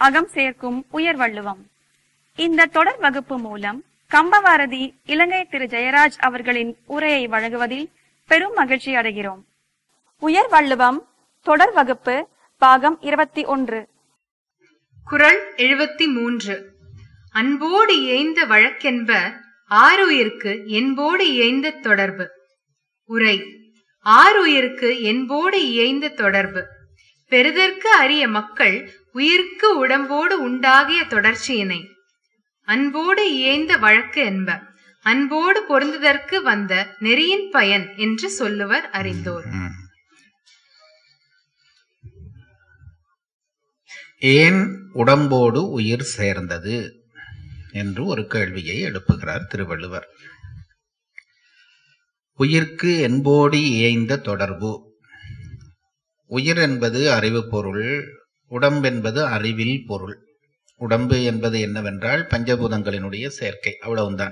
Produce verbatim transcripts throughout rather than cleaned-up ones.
அகம் சேர்க்கும் உயர் வள்ளுவம். இந்த தொடர் வகுப்பு மூலம் கம்பவாரதி இலங்கை திரு ஜெயராஜ் அவர்களின் உரையை வழங்குவதில் பெரும் மகிழ்ச்சி அடைகிறோம். உயர் வள்ளுவம் தொடர் வகுப்பு பாகம் இருபத்தி ஒன்று. குறள் எழுபத்தி மூன்று. அன்போடு ஏய்ந்த வழக்கென்ப ஆருயிர்க்கு என்போடு ஏய்ந்த தொடர்பு. உரை: ஆருயிர்க்கு என்போடு ஏய்ந்த தொடர்பு. பெறுதற்கு அரிய மக்கள் உயிர்க்கு உடம்போடு உண்டாகிய தொடர்ச்சியினை. அன்போடு ஏய்ந்த வழக்கு என்ப அன்போடு பொருந்துதற்கு வந்த நெறியின் பயன் என்று சொல்லுவர் அறிந்தோர். ஏன் உடம்போடு உயிர் சேர்ந்தது என்று ஒரு கேள்வியை எழுப்புகிறார் திருவள்ளுவர். உயிர்க்கு என்போடு ஏய்ந்த தொடர்பு. உயிர் என்பது அறிவு பொருள், உடம்பென்பது அறிவில் பொருள். உடம்பு என்பது என்னவென்றால் பஞ்சபூதங்களினுடைய சேர்க்கை, அவ்வளவுதான்.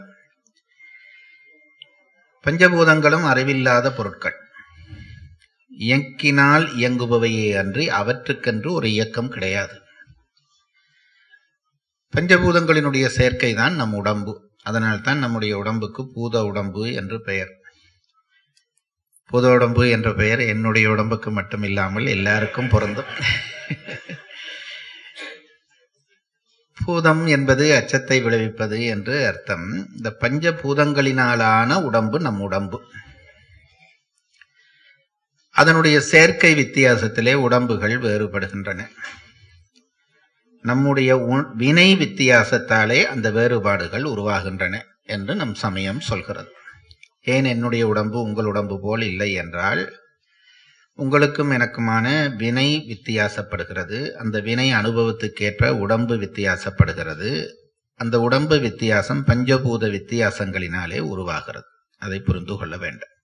பஞ்சபூதங்களும் அறிவில்லாத பொருட்கள், இயக்கினால் இயங்குபவையே அன்றி அவற்றுக்கென்று ஒரு இயக்கம் கிடையாது. பஞ்சபூதங்களினுடைய சேர்க்கை தான் நம் உடம்பு. அதனால்தான் நம்முடைய உடம்புக்கு பூத உடம்பு என்று பெயர். பூத உடம்பு என்ற பெயர் என்னுடைய உடம்புக்கு மட்டும் இல்லாமல் எல்லாருக்கும் பொருந்தும். பூதம் என்பது அச்சத்தை விளைவிப்பது என்று அர்த்தம். இந்த பஞ்சபூதங்களினாலான உடம்பு நம் உடம்பு. அதனுடைய சேர்க்கை வித்தியாசத்திலே உடம்புகள் வேறுபடுகின்றன. நம்முடைய வினை வித்தியாசத்தாலே அந்த வேறுபாடுகள் உருவாகின்றன என்று நம் சமயம் சொல்கிறது. ஏன் என்னுடைய உடம்பு உங்கள் உடம்பு போல் இல்லை என்றால், உங்களுக்கும் எனக்குமான வினை வித்தியாசப்படுகிறது. அந்த வினை அனுபவத்துக்கேற்ப உடம்பு வித்தியாசப்படுகிறது. அந்த உடம்பு வித்தியாசம் பஞ்சபூத வித்தியாசங்களினாலே உருவாகிறது. அதை புரிந்து கொள்ள வேண்டும்.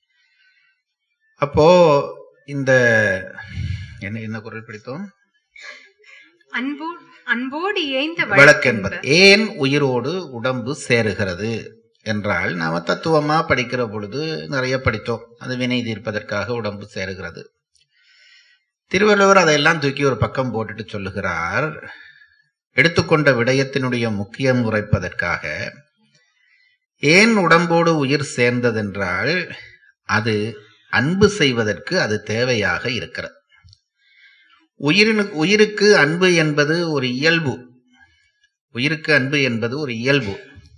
அப்போ இந்த என்ன என்ன குறள் படித்தோம்? அன்போ அன்போடு ஏய்ந்த வழக்கென்பது ஏன் உயிரோடு உடம்பு சேருகிறது என்றால், நாம தத்துவமா படிக்கிற பொழுது நிறைய படித்தோம். அது வினை தீர்ப்பதற்காக உடம்பு சேருகிறது. திருவள்ளுவர் அதையெல்லாம் தூக்கி ஒரு பக்கம் போட்டுட்டு சொல்லுகிறார், எடுத்துக்கொண்ட விடயத்தினுடைய முக்கியம் உரைப்பதற்காக ஏன் உடம்போடு உயிர் சேர்ந்ததென்றால், அது அன்பு செய்வதற்கு அது தேவையாக இருக்கிறது. உயிரினு உயிருக்கு அன்பு என்பது ஒரு இயல்பு. உயிருக்கு அன்பு என்பது ஒரு இயல்பு.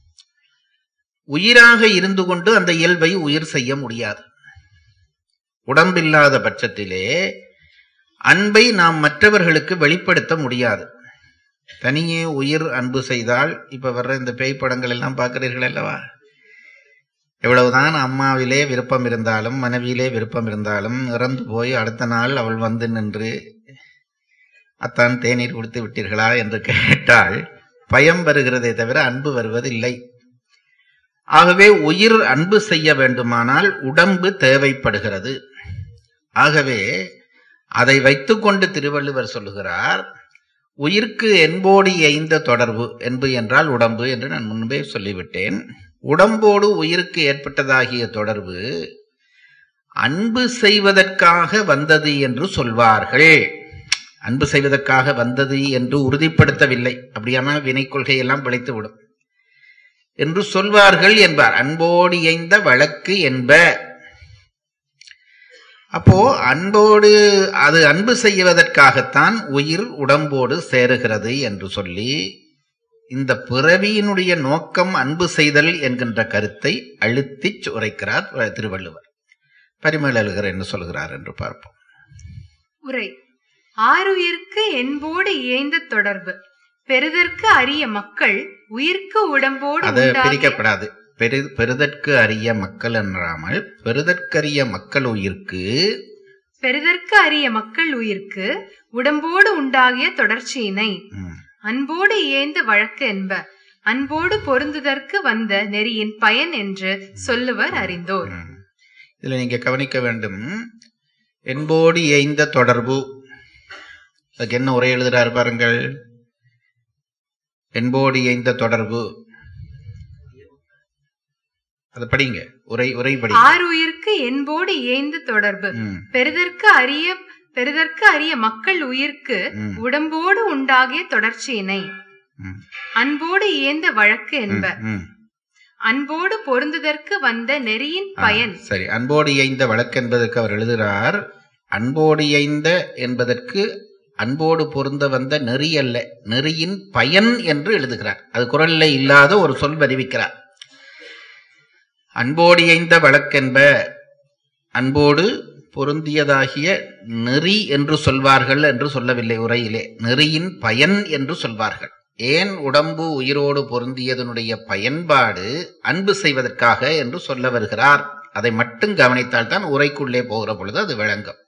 உயிராக இருந்து கொண்டு அந்த இயல்பை உயிர் செய்ய முடியாது. உடம்பில்லாத பட்சத்திலே அன்பை நாம் மற்றவர்களுக்கு வெளிப்படுத்த முடியாது. தனியே உயிர் அன்பு செய்தால், இப்ப வர்ற இந்த பேய் படங்கள் எல்லாம் பார்க்கிறீர்கள் அல்லவா? எவ்வளவுதான் அம்மாவிலே விருப்பம் இருந்தாலும் மனைவியிலே விருப்பம் இருந்தாலும் இறந்து போய் அடுத்த நாள் அவள் வந்து நின்று, அத்தான் தேநீர் குடித்து விட்டீர்களா என்று கேட்டால் பயம் வருகிறதே தவிர அன்பு வருவதில்லை. ஆகவே உயிர் அன்பு செய்ய வேண்டுமானால் உடம்பு தேவைப்படுகிறது. ஆகவே அதை வைத்துக்கொண்டு திருவள்ளுவர் சொல்லுகிறார், உயிர்க்கு என்போடு ஏய்ந்த தொடர்பு. என்பு என்றால் உடம்பு என்று நான் முன்பே சொல்லிவிட்டேன். உடம்போடு உயிருக்கு ஏற்பட்டதாகிய தொடர்பு அன்பு செய்வதற்காக வந்தது என்று சொல்வார்கள். அன்பு செய்வதற்காக வந்தது என்று உறுதிப்படுத்தவில்லை. அப்படியானால் வினை கொள்கையெல்லாம் பிழைத்துவிடும் என்று சொல்வார்கள் என்பார். அன்போடு ஏய்ந்த வழக்கு என்ப. அப்போ அன்போடு அது அன்பு செய்வதற்காகத்தான் உயிர் உடம்போடு சேருகிறது என்று சொல்லி, இந்த பிறவியினுடைய நோக்கம் அன்பு செய்தல் என்கின்ற கருத்தை அழுத்தி உரைக்கிறார் திருவள்ளுவர். பரிமேலழகர் என்ன சொல்கிறார் என்று பார்ப்போம். உரை: ஆருயிர்க்கு என்போடு ஏய்ந்த தொடர்பு. பெறுதற்கு அரிய மக்கள் உயிர்க்கு உடம்போடு அது பிரிக்கப்படாது. பெரு பெறுதற்கு அரிய மக்கள் என்றாமல் பெறுதற்கரிய மக்கள் உயிர்க்கு பெறுதற்கு அரிய மக்கள் உயிர்க்கு உடம்போடு உண்டாகிய தொடர்ச்சியினை. அன்போடு ஏய்ந்த வழக்கு என்ப அன்போடு பொருந்துதற்கு வந்த நெறியின் பயன் என்று சொல்லுவர் அறிந்தோர். இதுல நீங்க கவனிக்க வேண்டும், என்போடு ஏய்ந்த தொடர்பு. அதுக்கு என்ன உரை எழுதுறாரு பாருங்கள். என்போடு ஏய்ந்த தொடர்பு, அது படிங்க. உரை உரை படி. ஆறுயிர்க்கு என்போடு ஏய்ந்த தொடர்பு. பெறுதற்கு அரிய பெறுதற்கு அரிய மக்கள் உயிர்க்கு உடம்போடு உண்டாகிய தொடர்ச்சியினை அன்போடு இயந்த வழக்கு என்ப. அன்போடு பொருந்துதற்கு வந்த நெறியின் பயன். சரி, அன்போடு இயைந்த வழக்கு என்பதற்கு அவர் எழுதுகிறார், அன்போடு இயைந்த என்பதற்கு அன்போடு பொருந்த வந்த நெறி அல்ல, நெறியின் பயன் என்று எழுதுகிறார். அது குறளில் இல்லாத ஒரு சொல் அறிவிக்கிறார். அன்போடு இயைந்த வழக்கென்ப, அன்போடு பொருந்தியதாகிய நெறி என்று சொல்வார்கள் என்று சொல்லவில்லை உரையிலே, நெறியின் பயன் என்று சொல்வார்கள். ஏன் உடம்பு உயிரோடு பொருந்தியதனுடைய பயன்பாடு அன்பு செய்வதற்காக என்று சொல்ல வருகிறார். அதை மட்டும் கவனித்தால் தான் உரைக்குள்ளே போகிற பொழுது அது விளங்கும்.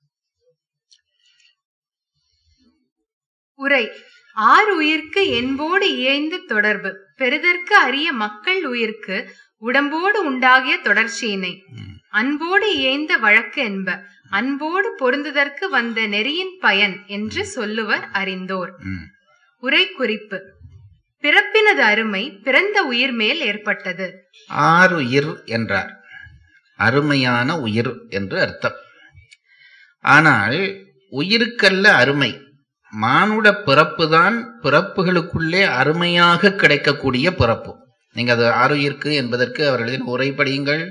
உரை. ஆறு உயிர்க்கு என்போடு இயைந்த தொடர்பு பெறுதற்கு அரிய மக்கள் உயிர்க்கு உடம்போடு உண்டாகிய தொடர்ச்சியினை அன்போடு இயைந்த வழக்கு என்ப. அன்போடு பொருந்துதற்கு வந்த நெறியின் பயன் என்று சொல்லுவர் அறிந்தோர். உரை குறிப்பு. பிறப்பினது அருமை பிறந்த உயிர் மேல் ஏற்பட்டது. ஆறு உயிர் என்றார், அருமையான உயிர் என்று அர்த்தம். ஆனால் உயிருக்கல்ல அருமை, மானுட பிறப்பு தான் பிறப்புகளுக்குள்ளே அருமையாக கிடைக்கக்கூடிய பிறப்பு. நீங்க அது ஆறுயிர்க்கு என்பதற்கு அவர் எழுதின உரை படியுங்கள்.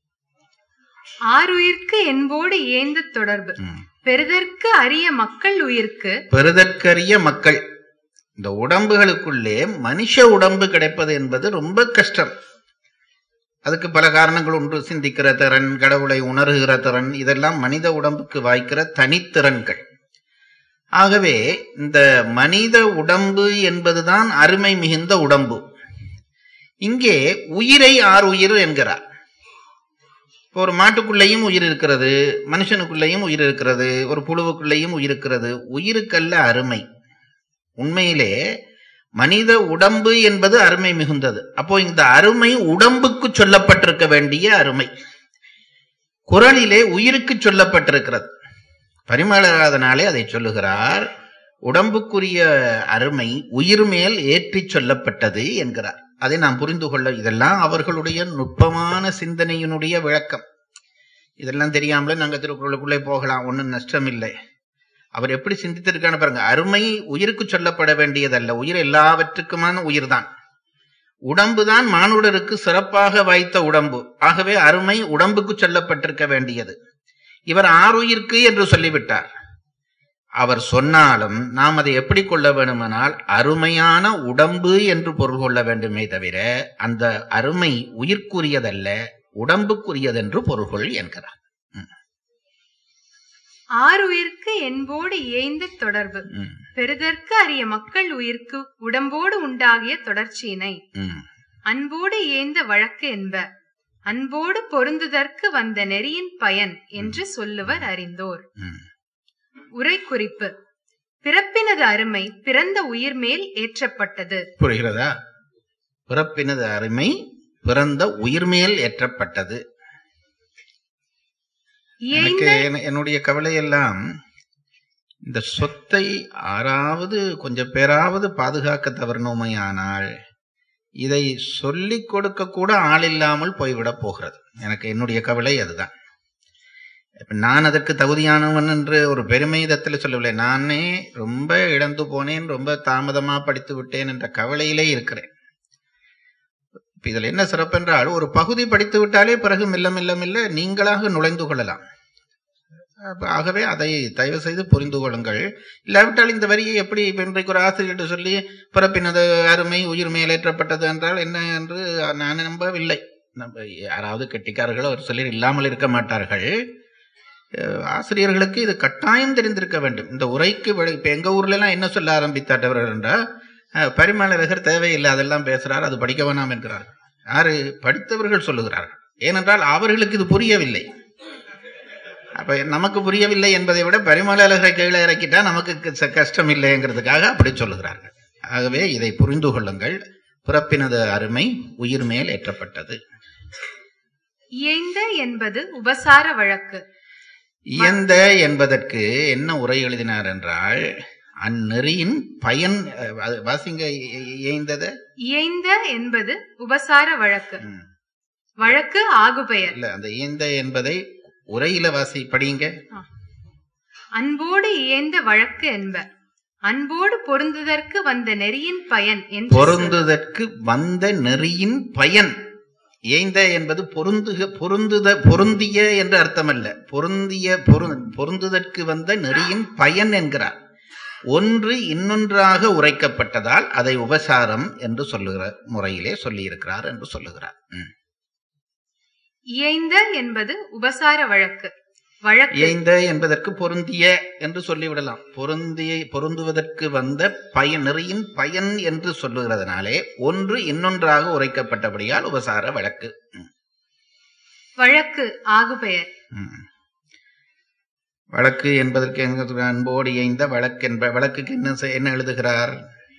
ஆறுயிர்க்கு என்போடு இயைந்த தொடர்பு பெறுதற்கு அரிய மக்கள் உயிர்க்கு. பெறுதற்கரிய மக்கள், இந்த உடம்புகளுக்குள்ளே மனுஷ உடம்பு கிடைப்பது என்பது ரொம்ப கஷ்டம். அதுக்கு பல காரணங்கள் உண்டு. சிந்திக்கிற திறன், கடவுளை உணர்கிற திறன், இதெல்லாம் மனித உடம்புக்கு வாய்க்கிற தனித்திறன்கள். ஆகவே இந்த மனித உடம்பு என்பதுதான் அருமை மிகுந்த உடம்பு. இங்கே உயிரை ஆறு உயிர் என்கிறார். ஒரு மாட்டுக்குள்ளேயும் உயிர் இருக்கிறது, மனுஷனுக்குள்ளேயும் உயிர் இருக்கிறது, ஒரு புழுவுக்குள்ளேயும் உயிர் இருக்கிறது. உயிருக்கல்ல அருமை. உண்மையிலே மனித உடம்பு என்பது அருமை மிகுந்தது. அப்போ இந்த அருமை உடம்புக்கு சொல்லப்பட்டிருக்க வேண்டிய அருமை குறளிலே உயிருக்கு சொல்லப்பட்டிருக்கிறது. பரிமளநாதனாலே அதை சொல்லுகிறார். உடம்புக்குரிய அருமை உயிர் மேல் ஏற்றி சொல்லப்பட்டது என்கிறார். அதை நாம் புரிந்து கொள்ள, இதெல்லாம் அவர்களுடைய நுட்பமான சிந்தனையினுடைய விளக்கம். இதெல்லாம் தெரியாமலே நாங்க திருக்குறளுக்குள்ளே போகலாம், ஒன்றும் நஷ்டம் இல்லை. அவர் எப்படி சிந்தித்திருக்கான்னு பாருங்க. அருமை உயிருக்கு சொல்லப்பட வேண்டியதல்ல, உயிர் எல்லாவற்றுக்குமான உயிர் தான். உடம்பு தான் மானுடருக்கு சிறப்பாக வாய்த்த உடம்பு. ஆகவே அருமை உடம்புக்கு சொல்லப்பட்டிருக்க வேண்டியது. இவர் ஆறுயிர்க்கு என்று சொல்லிவிட்டார். அவர் சொன்னாலும் நாம் அதை எப்படி கொள்ள வேண்டுமானால் அருமையான உடம்பு என்று பொருள் கொள்ள வேண்டுமே தவிர அந்த அருமை உயிர்க்குரியதல்ல, உடம்புக்குரியதென்று பொருள்கொள் என்கிறார். ஆறுயிர்க்கு என்போடு இயைந்த தொடர்பு பெறுதற்கு அரிய மக்கள் உயிர்க்கு உடம்போடு உண்டாகிய தொடர்ச்சியினை அன்போடு இயைந்த வழக்கு என்ப. அன்போடு பொருந்துதற்கு வந்த நெறியின் பயன் என்று சொல்லுவர் அறிந்தோர். உரை குறிப்பு. பிறப்பினது அருமை பிறந்த உயிர் மேல் ஏற்றப்பட்டது. புரிகிறதா? பிறப்பினது அருமை பிறந்த உயிர் மேல் ஏற்றப்பட்டது. எனக்கு என்னுடைய கவலை எல்லாம் இந்த சொத்தை ஆறாவது கொஞ்சம் பேராவது பாதுகாக்க தவறணுமையானால் இதை சொல்லிக் கொடுக்க கூட ஆள் இல்லாமல் போய்விடப் போகிறது. எனக்கு என்னுடைய கவலை அதுதான். நான் அதற்கு தகுதியானவன் என்று ஒரு பெருமிதத்தில் சொல்லவில்லை. நானே ரொம்ப இழந்து போனேன், ரொம்ப தாமதமா படித்து விட்டேன் என்ற கவலையிலே இருக்கிறேன். இப்ப இதுல என்ன சிறப்பு என்றால், ஒரு பகுதி படித்து விட்டாலே பிறகு மெல்ல மெல்ல மெல்ல நீங்களாக நுழைந்து கொள்ளலாம். ஆகவே அதை தயவு செய்து புரிந்து கொள்ளுங்கள். இல்லாவிட்டால் இந்த வரியை எப்படி இன்றைக்கு ஒரு ஆசிரியர் சொல்லி பிறப்பினது அருமை உயிர் மேலேற்றப்பட்டது என்றால் என்ன என்று நான் நம்பவில்லை. நம்ம யாராவது கெட்டிக்காரர்கள் அவர் சொல்லி இல்லாமல் இருக்க மாட்டார்கள். ஆசிரியர்களுக்கு இது கட்டாயம் தெரிந்திருக்க வேண்டும். இந்த உரைக்கு இப்ப எங்க ஊர்ல எல்லாம் என்ன சொல்ல ஆரம்பித்தாட்டவர்கள் என்றால், பரிமளகர் தேவையில்லை, அதெல்லாம் பேசுறார், அது படிக்க வேணாம் என்கிறார்கள். யாரு? படித்தவர்கள் சொல்லுகிறார்கள். ஏனென்றால் அவர்களுக்கு இது புரியவில்லை. அப்ப நமக்கு புரியவில்லை என்பதை விட பரிமளகரை கீழே இறக்கிட்டா நமக்கு கஷ்டம் இல்லைங்கிறதுக்காக அப்படி சொல்லுகிறார்கள். ஆகவே இதை புரிந்து கொள்ளுங்கள். பிறப்பினது அருமை உயிர் மேல் ஏற்றப்பட்டது. இயைந்த என்பது உபசார வழக்கு. இயந்த என்பதற்கு என்ன உரை எழுதினார் என்றால், அந்நெறியின் பயன் வாசிங்க. இயைந்தத இயைந்த என்பது உபசார வழக்கு. வழக்கு ஆகுபெயர் இல்ல. அந்த இயந்த என்பதை உரையில வாசி படியுங்க. அன்போடு இயைந்த வழக்கு என்ப. அன்போடு பொருந்துதற்கு வந்த நெறியின் பயன் என்று பொருந்துதற்கு வந்த நெறியின் பயன். ஏய்ந்த என்பது பொருந்துக பொருந்துத பொருந்திய என்று அர்த்தமல்ல. பொருந்திய பொருந்துதற்கு வந்த நெறியின் பயன் என்கிறார். ஒன்று இன்னொன்றாக உரைக்கப்பட்டதால் அதை உபசாரம் என்று சொல்லுகிற முறையிலே சொல்லியிருக்கிறார் என்று சொல்லுகிறார். இயைந்த என்பது உபசார வழக்கு. வழக்கு இயைந்த என்பதற்கு பொருந்திய என்று சொல்லிவிடலாம். பொருந்திய பொருந்துவதற்கு வந்த பயன் நெறியின் பயன் என்று சொல்லுகிறதுனாலே ஒன்று இன்னொன்றாக உரைக்கப்பட்டபடியால் உபசார வழக்கு. வழக்கு ஆகுபெயர். வழக்கு என்பதற்கு அன்போடு இயைந்த வழக்கு என்ப வழக்குக்கு என்ன என்ன எழுதுகிறார்?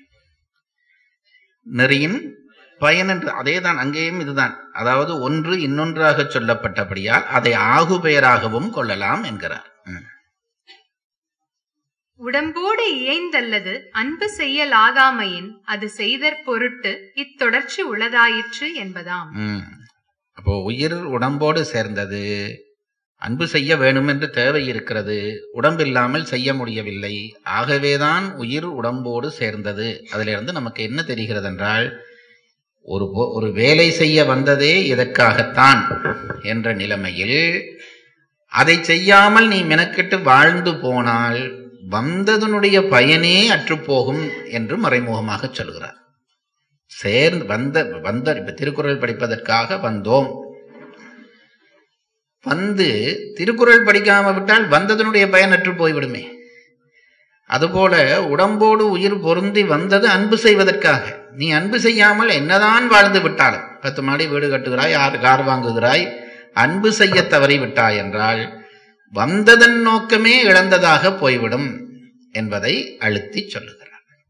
நெறியின் பயன் என்று. அதேதான் அங்கேயும் இதுதான். அதாவது ஒன்று இன்னொன்றாக சொல்லப்பட்டபடியால் அதை ஆகுபெயராகவும் கொள்ளலாம் என்கிறார். உடம்போடு இயைந்தல்லது அன்பு செய்யலாகாமையின் அது செய்தற் பொருட்டு இத்தொடர்ச்சி உள்ளதாயிற்று என்பதாம். அப்போ உயிர் உடம்போடு சேர்ந்தது, அன்பு செய்ய வேணும் என்று தேவை இருக்கிறது, உடம்பில்லாமல் செய்ய முடியவில்லை. ஆகவேதான் உயிர் உடம்போடு சேர்ந்தது. அதிலிருந்து நமக்கு என்ன தெரிகிறது என்றால், ஒரு ஒரு வேலை செய்ய வந்ததே இதற்காகத்தான் என்ற நிலைமையில் அதை செய்யாமல் நீ மெனக்கெட்டு வாழ்ந்து போனால் வந்ததனுடைய பயனே அற்றுப்போகும் என்று மறைமுகமாக சொல்கிறார். சேர்ந்து வந்த வந்த இப்ப திருக்குறள் படிப்பதற்காக வந்தோம். வந்து திருக்குறள் படிக்காம விட்டால் வந்ததனுடைய பயன் அற்று போய்விடுமே. அதுபோல உடம்போடு உயிர் பொருந்தி வந்தது அன்பு செய்வதற்காக. நீ அன்பு செய்யாமல் என்னதான் வாழ்ந்து விட்டாலும், பத்து மாடி வீடு கட்டுகிறாய், ஆறு கார் வாங்குகிறாய், அன்பு செய்ய தவறி விட்டாய் என்றால் வந்ததன் நோக்கமே இழந்ததாக போய்விடும் என்பதை அழுத்தி சொல்லுகிறார்.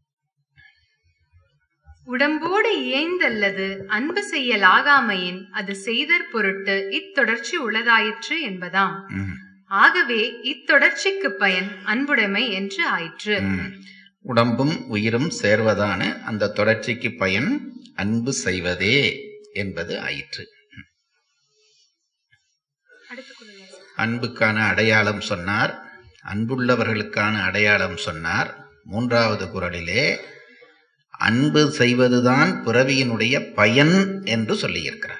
உடம்போடு இயைந்தல்லது அன்பு செய்யலாகாமையின் அது செய்தற் பொருட்டு இத்தொடர்ச்சி உள்ளதாயிற்று என்பதாம். ஆகவே இத்தொடர்ச்சிக்கு பயன் அன்புடைமை என்று ஆயிற்று. உடம்பும் உயிரும் சேர்வதான அந்த தொடர்ச்சிக்கு பயன் அன்பு செய்வதே என்பது ஆயிற்று. அன்புக்கான அடையாளம் சொன்னார், அன்புள்ளவர்களுக்கான அடையாளம் சொன்னார். மூன்றாவது குறளிலே அன்பு செய்வதுதான் பிறவியினுடைய பயன் என்று சொல்லியிருக்கிறார்.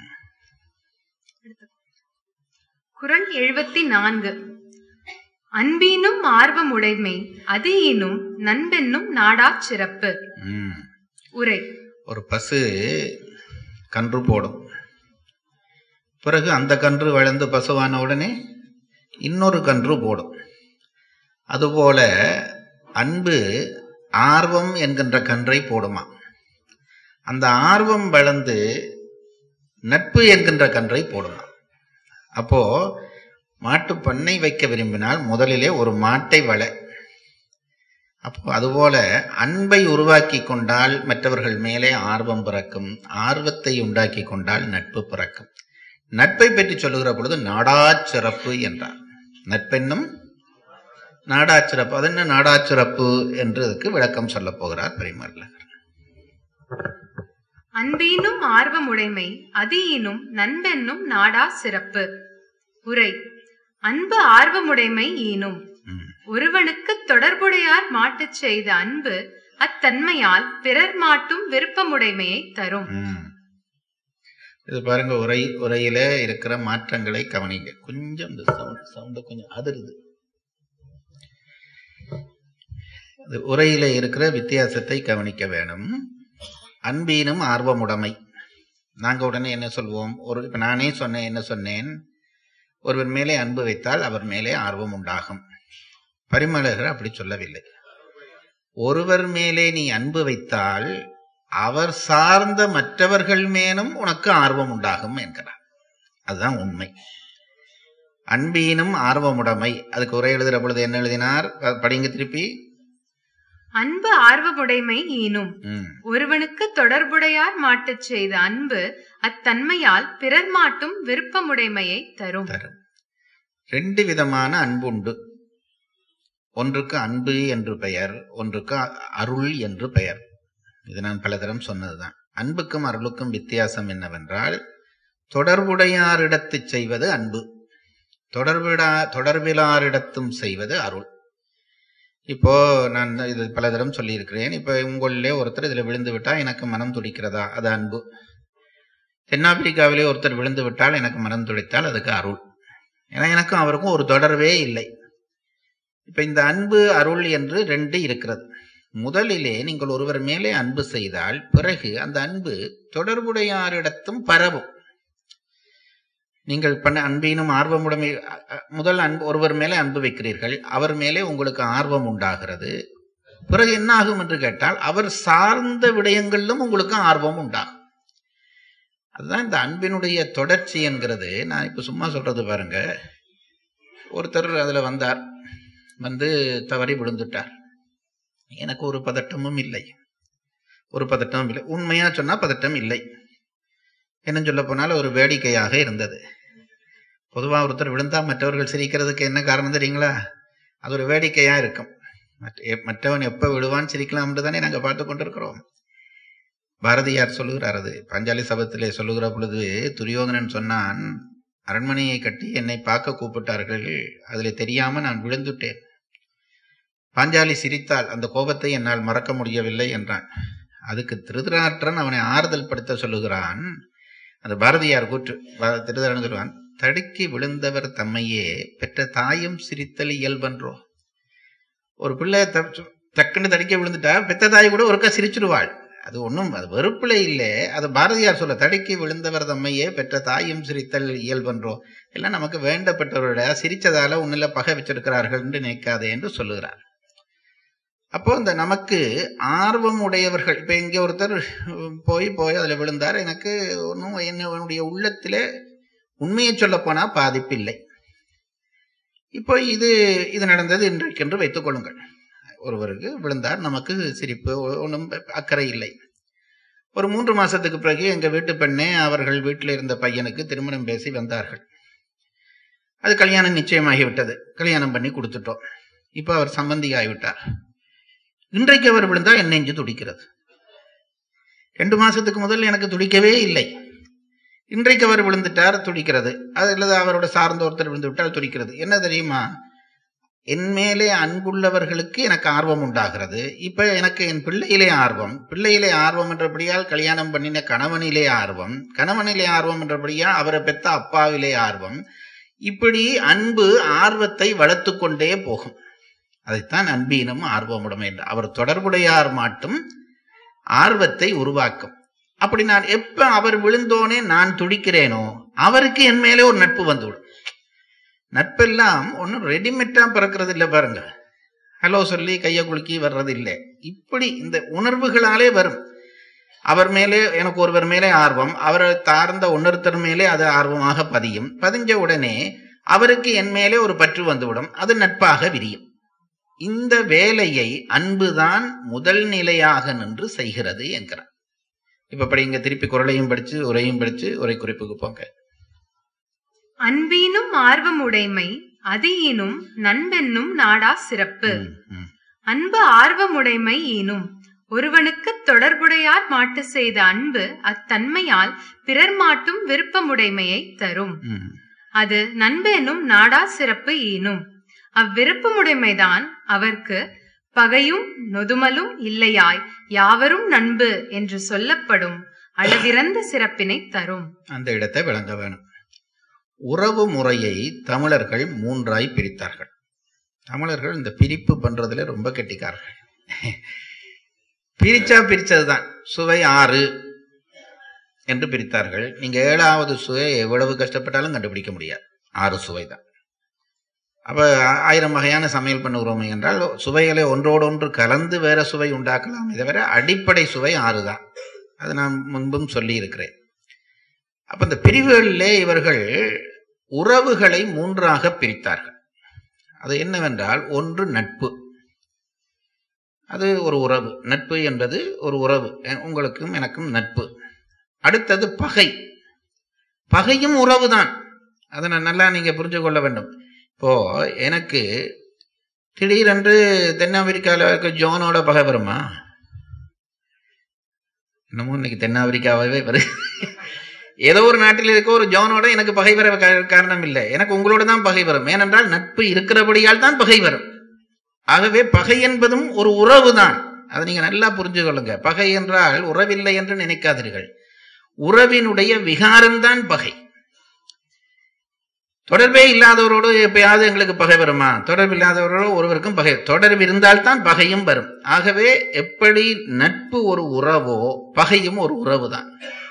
குறள் எழுபத்தி நான்கு. அன்பீனும் ஆர்வமுடைமை அது ஈனும் நண்பென்னும் நாடா சிறப்பு. உரை. ஒரு பசு கன்று போடும். பிறகு அந்த கன்று வளர்ந்து பசுவான உடனே இன்னொரு கன்று போடும். அதுபோல அன்பு ஆர்வம் என்கின்ற கன்றை போடுமா. அந்த ஆர்வம் வளர்ந்து நட்பு என்கின்ற கன்றை போடுமா. அப்போ மாட்டு பண்ணை வைக்க விரும்பினால் முதலிலே ஒரு மாட்டை வள. அப்போ அதுபோல அன்பை உருவாக்கி கொண்டால் மற்றவர்கள் மேலே ஆர்வம் பிறக்கும், ஆர்வத்தை உண்டாக்கி கொண்டால் நட்பு பிறக்கும். நட்பை பற்றி சொல்லுகிற பொழுது நாடாச்சிறப்பு என்றார். நட்பென்னும் நாடாச்சிறப்பு. அது என்ன நாடாச்சிறப்பு என்றதுக்கு விளக்கம் சொல்ல போகிறார் பெரியமருளர். அன்பீனும் ஆர்வமுடைமை அதீனும் நண்பென்னும் நாடா சிறப்பு. உரை. அன்பு ஆர்வமுடைமை ஈனும். ஒருவனுக்கு தொடர்புடையார் மாட்டுச் செய்த அன்பு அத்தன்மையால் பிறர் மாட்டும் விருப்பமுடைமையை தரும். இது பாருங்க, உரை உரையில இருக்கிற மாற்றங்களை கவனிங்க. கொஞ்சம் இந்த சவுண்ட் சவுண்ட் கொஞ்சம் அதிருது. உரையில இருக்கிற வித்தியாசத்தை கவனிக்க வேணும். அன்பீனும் ஆர்வமுடைமை. நாங்க உடனே என்ன சொல்வோம்? ஒரு இப்ப நானே சொன்னேன், என்ன சொன்னேன்? ஒருவர் மேலே அன்பு வைத்தால் அவர் மேலே ஆர்வம் உண்டாகும். பரிமளகர் அப்படி சொல்லவில்லை. ஒருவர் மேலே நீ அன்பு வைத்தால் அவர் சார்ந்த மற்றவர்கள் மேலும் உனக்கு ஆர்வம் உண்டாகும் என்கிறார். அதுதான் உண்மை. அன்பீனும் ஆர்வமுடைமை. அதுக்கு உரை எழுதுகிற பொழுது என்ன எழுதினார்? படிங்க திருப்பி. அன்பு ஆர்வமுடைமை ஈனும். ஒருவனுக்கு தொடர்புடையார் மாட்டுச் செய்த அன்பு அத்தன்மையால் பிறர் மாட்டும் விருப்பமுடைமையை தரும். ரெண்டு விதமான அன்பு உண்டு. ஒன்றுக்கு அன்பு என்று பெயர், ஒன்றுக்கு அருள் என்று பெயர். இது நான் பல தரம் சொன்னதுதான். அன்புக்கும் அருளுக்கும் வித்தியாசம் என்னவென்றால், தொடர்புடையாரிடத்து செய்வது அன்பு, தொடர்பிடா தொடர்பிலாரிடத்தும் செய்வது அருள். இப்போ நான் இது பல தரம் சொல்லியிருக்கிறேன். இப்போ உங்களிலே ஒருத்தர் இதில் விழுந்து விட்டால் எனக்கு மனம் துடிக்கிறதா, அது அன்பு. தென்னாப்பிரிக்காவிலே ஒருத்தர் விழுந்து விட்டால் எனக்கு மனம் துடித்தால் அதுக்கு அருள். ஏன்னா எனக்கும் அவருக்கும் ஒரு தொடர்பே இல்லை. இப்ப இந்த அன்பு அருள் என்று ரெண்டு இருக்கிறது. முதலிலே நீங்கள் ஒருவர் மேலே அன்பு செய்தால் பிறகு அந்த அன்பு தொடர்புடையாரிடத்தும் பரவும். நீங்கள் பண்ண அன்பினும் ஆர்வமுடைமை, முதல் அன்பு ஒருவர் மேலே அன்பு வைக்கிறீர்கள், அவர் மேலே உங்களுக்கு ஆர்வம் உண்டாகிறது. பிறகு என்ன ஆகும் என்று கேட்டால் அவர் சார்ந்த விடயங்களிலும் உங்களுக்கு ஆர்வம் உண்டாகும். அதுதான் இந்த அன்பினுடைய தொடர்ச்சி என்கிறது. நான் இப்ப சும்மா சொல்றது பாருங்க. ஒருத்தர் அதுல வந்தார், வந்து தவறி விழுந்துட்டார். எனக்கு ஒரு பதட்டமும் இல்லை, ஒரு பதட்டமும் இல்லை. உண்மையா சொன்னா பதட்டம் இல்லை. என்ன சொல்ல போனாலும் ஒரு வேடிக்கையாக இருந்தது. பொதுவா ஒருத்தர் விழுந்தா மற்றவர்கள் சிரிக்கிறதுக்கு என்ன காரணம் தெரியுங்களா? அது ஒரு வேடிக்கையா இருக்கும். மற்றவன் எப்ப விழுவான் சிரிக்கலாம்னு தானே நாங்க பார்த்து கொண்டிருக்கிறோம். பாரதியார் சொல்லுகிறார், அது பாஞ்சாலி சபத்திலே சொல்லுகிற பொழுது துரியோதனன் சொன்னான், அரண்மனையை கட்டி என்னை பார்க்க கூப்பிட்டார்கள், அதுல தெரியாம நான் விழுந்துட்டேன். பாஞ்சாலி சிரித்தால் அந்த கோபத்தை என்னால் மறக்க முடியவில்லை என்றான். அதுக்கு திருதராஷ்டிரன் அவனை ஆறுதல் படுத்த சொல்லுகிறான். அந்த பாரதியார் கூற்று, திருதராஷ்டிரன் சொல்லுவான், தடுக்கி விழுந்தவர் தம்மையே பெற்ற தாயும் சிரித்தல் இயல்பன்றோ. ஒரு பிள்ளை டக்குன்னு தடுக்கி விழுந்துட்டா பெத்த தாய் கூட ஒருக்கா சிரிச்சிருவாள். அது ஒன்றும் அது வெறுப்பில்லை இல்லை. அது பாரதியார் சொல்ல, தடுக்கி விழுந்தவர் தம்மையே பெற்ற தாயும் சிரித்தல் இயல்பன்றோ. எல்லாம் நமக்கு வேண்டப்பட்டவருடைய சிரிச்சதால ஒன்னுல பகை வச்சிருக்கிறார்கள் என்று நினைக்காதே என்று சொல்லுகிறார். அப்போ இந்த நமக்கு ஆர்வம் உடையவர்கள், இப்ப இங்க ஒருத்தர் போய் போய் அதுல விழுந்தார், எனக்கு ஒன்றும் என்னுடைய உள்ளத்திலே உண்மையை சொல்ல போனா பாதிப்பில்லை. இப்போ இது இது நடந்தது இன்றைக்கென்று வைத்துக் கொள்ளுங்கள். ஒருவருக்கு விழுந்தார், நமக்கு சிரிப்பு, ஒன்றும் அக்கறை இல்லை. ஒரு மூன்று மாசத்துக்கு பிறகு எங்க வீட்டு பெண்ணே அவர்கள் வீட்டில் இருந்த பையனுக்கு திருமணம் பேசி வந்தார்கள். அது கல்யாணம் நிச்சயமாகிவிட்டது, கல்யாணம் பண்ணி கொடுத்துட்டோம். இப்ப அவர் சம்பந்தி ஆகிவிட்டார். இன்றைக்கு அவர் விழுந்தா என் நெஞ்சு துடிக்கிறது. ரெண்டு மாசத்துக்கு முதல் எனக்கு துடிக்கவே இல்லை. இன்றைக்கு அவர் விழுந்துட்டார், துடிக்கிறது. அது அல்லது அவரோட சார்ந்த ஒருத்தர் விழுந்து விட்டால் துடிக்கிறது. என்ன தெரியுமா? என் மேலே அன்புள்ளவர்களுக்கு எனக்கு ஆர்வம் உண்டாகிறது. இப்ப எனக்கு என் பிள்ளையிலே ஆர்வம், பிள்ளையிலே ஆர்வம் என்றபடியால் கல்யாணம் பண்ணின கணவனிலே ஆர்வம், கணவனிலே ஆர்வம் என்றபடியால் அவரை பெற்ற அப்பாவிலே ஆர்வம். இப்படி அன்பு ஆர்வத்தை வளர்த்து கொண்டே போகும். அதைத்தான் அன்பீனும் ஆர்வமுடைமை என்று. அவர் தொடர்புடையார் மாட்டும் ஆர்வத்தை உருவாக்கும். அப்படி நான் எப்ப அவர் விழுந்தோனே நான் துடிக்கிறேனோ அவருக்கு என் மேலே ஒரு நட்பு வந்துவிடும். நட்பெல்லாம் ஒன்னும் ரெடிமேட்டா பிறக்கிறது இல்லை பாருங்க. ஹலோ சொல்லி கையை குலுக்கி வர்றது இல்லை. இப்படி இந்த உணர்வுகளாலே வரும். அவர் மேலே எனக்கு ஒருவர் மேலே ஆர்வம், அவரை தார்ந்த ஒன்னொருத்தர் மேலே அது ஆர்வமாக பதியும். பதிஞ்ச உடனே அவருக்கு என் மேலே ஒரு பற்று வந்துவிடும், அது நட்பாக விரியும். இந்த வேலையை அன்புதான் முதல் நிலையாக நின்று செய்கிறது என்கிறார். இப்ப படிங்க, திருப்பி குரலையும் படிச்சு உரையும் படிச்சு உரை குறிப்புக்கு போங்க. அன்பீனும் ஆர்வமுடைமை அதியினும் நண்பென்னும் நாடா சிறப்பு. அன்பு ஆர்வமுடைமை ஈனும் ஒருவனுக்கு தொடர்புடையார் மாட்டு செய்த அன்பு அத்தன்மையால் பிறர் மாட்டும் விருப்பமுடைமையை தரும். அது நண்பெனும் நாடா சிறப்பு ஈனும் அவ்விருப்பமுடைமைதான் அவர்க்கு பகையும் நொதுமலும் இல்லையாய் யாவரும் நண்பு என்று சொல்லப்படும் அளவிறந்த சிறப்பினை தரும். அந்த இடத்தை விளங்க வேணும். உறவு முறையை தமிழர்கள் மூன்றாய் பிரித்தார்கள். தமிழர்கள் இந்த பிரிப்பு பண்றதுல ரொம்ப கெட்டிக்காரர்கள். பிரிச்சா பிரிச்சதுதான். சுவை ஆறு என்று பிரித்தார்கள். நீங்க ஏழாவது சுவை எவ்வளவு கஷ்டப்பட்டாலும் கண்டுபிடிக்க முடியாது. ஆறு சுவை தான். அப்ப ஆயிரம் வகையான சமையல் பண்ணுகிறோம் என்றால் சுவைகளை ஒன்றோடு ஒன்று கலந்து வேற சுவை உண்டாக்கலாம். இதை வேற அடிப்படை சுவை ஆறுதான். அது நான் முன்பும் சொல்லி இருக்கிறேன். அப்ப இந்த பிரிவுகளிலே இவர்கள் உறவுகளை மூன்றாக பிரித்தார்கள். அது என்னவென்றால், ஒன்று நட்பு, அது ஒரு உறவு. நட்பு என்பது ஒரு உறவு, உங்களுக்கும் எனக்கும் நட்பு. அடுத்தது பகை. பகையும் உறவு தான். அதை நான் நல்லா நீங்க புரிஞ்சு கொள்ள வேண்டும். இப்போ எனக்கு திடீரென்று தென்னாப்பிரிக்காவில் இருக்க ஜோனோட பகை வருமா? என்னமோ இன்னைக்கு தென்னாப்பிரிக்காவே வருது. ஏதோ ஒரு நாட்டில் இருக்க ஒரு ஜோனோட எனக்கு பகை வர காரணம் இல்லை, எனக்கு உங்களோட தான் பகை வரும். ஏனென்றால் நட்பு இருக்கிறபடியால் தான் பகை வரும். ஆகவே பகை என்பதும் ஒரு உறவு தான். அதை நீங்க நல்லா புரிஞ்சு கொள்ளுங்க. பகை என்றால் உறவில்லை என்று நினைக்காதீர்கள். உறவினுடைய விகாரம்தான் பகை. தொடர்பே இல்லாதவரோடு எப்பயாவது எங்களுக்கு பகை வருமா? தொடர்பு இல்லாதவரோடு ஒருவருக்கும் பகை, தொடர்பு இருந்தால்தான் பகையும் வரும். ஆகவே எப்படி நட்பு ஒரு உறவோ பகையும் ஒரு உறவு தான்.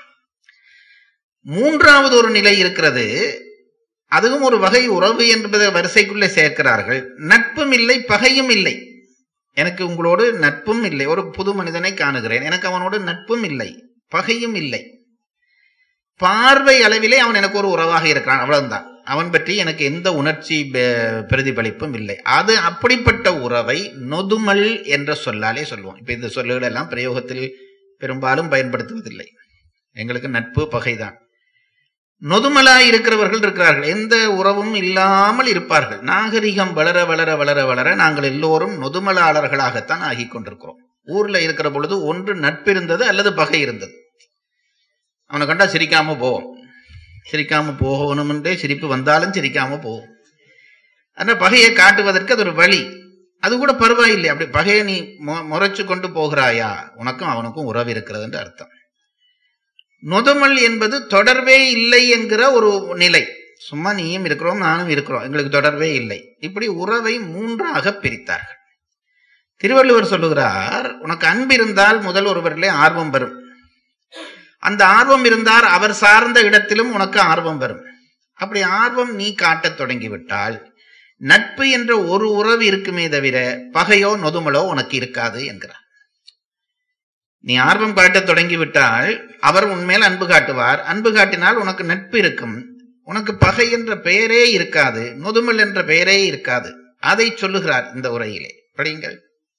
மூன்றாவது ஒரு நிலை இருக்கிறது, அதுவும் ஒரு வகை உறவு என்பதை வரிசைக்குள்ளே சேர்க்கிறார்கள். நட்பும் இல்லை பகையும் இல்லை. எனக்கு உங்களோடு நட்பும் இல்லை. ஒரு புது மனிதனை காணுகிறேன், எனக்கு அவனோடு நட்பும் இல்லை பகையும் இல்லை. பார்வை அளவிலே அவன் எனக்கு ஒரு உறவாக இருக்கிறான், அவ்வளவுதான். அவன் பற்றி எனக்கு எந்த உணர்ச்சி பிரதிபலிப்பும் இல்லை. அது அப்படிப்பட்ட உறவை நொதுமல் என்ற சொல்லாலே சொல்லுவோம். இப்ப இந்த சொல்லுகள் எல்லாம் பிரயோகத்தில் பெரும்பாலும் பயன்படுத்துவதில்லை. எங்களுக்கு நட்பு பகைதான். நொதுமலாய் இருக்கிறவர்கள் இருக்கிறார்கள், எந்த உறவும் இல்லாமல் இருப்பார்கள். நாகரிகம் வளர வளர வளர வளர நாங்கள் எல்லோரும் நொதுமலாளர்களாகத்தான் ஆகி கொண்டிருக்கிறோம். ஊர்ல இருக்கிற பொழுது ஒன்று நட்பு இருந்தது அல்லது பகை இருந்தது. அவனை கண்டா சிரிக்காம போவோம், சிரிக்காம போகணும்ன்றே சிரிப்பு வந்தாலும் சிரிக்காம போவோம். ஆனா பகையை காட்டுவதற்கு அது ஒரு வழி. அது கூட பரவாயில்லை. அப்படி பகையை நீ முறைச்சு கொண்டு போகிறாயா, உனக்கும் அவனுக்கும் உறவு இருக்கிறது என்று அர்த்தம். நொதுமல் என்பது தொடர்பே இல்லை என்கிற ஒரு நிலை. சும்மா நீயும் இருக்கிறோம் நானும் இருக்கிறோம், எங்களுக்கு தொடர்பே இல்லை. இப்படி உறவை மூன்றாக பிரித்தார்கள். திருவள்ளுவர் சொல்லுகிறார், உனக்கு அன்பு இருந்தால் முதல் ஒருவரிலே ஆர்வம் வரும். அந்த ஆர்வம் இருந்தால் அவர் சார்ந்த இடத்திலும் உனக்கு ஆர்வம் வரும். அப்படி ஆர்வம் நீ காட்டத் தொடங்கிவிட்டால் நட்பு என்ற ஒரு உறவு இருக்குமே தவிர பகையோ நொதுமலோ உனக்கு இருக்காது என்கிறார். நீ ஆர்வம் காட்டத் தொடங்கிவிட்டால் அவர் உன்மேல் அன்பு காட்டுவார். அன்பு காட்டினால் உனக்கு நட்பு இருக்கும். உனக்கு பகை என்ற பெயரே இருக்காது, நொதுமல் என்ற பெயரே இருக்காது. அதை சொல்லுகிறார் இந்த உரையிலே. படியுங்கள்.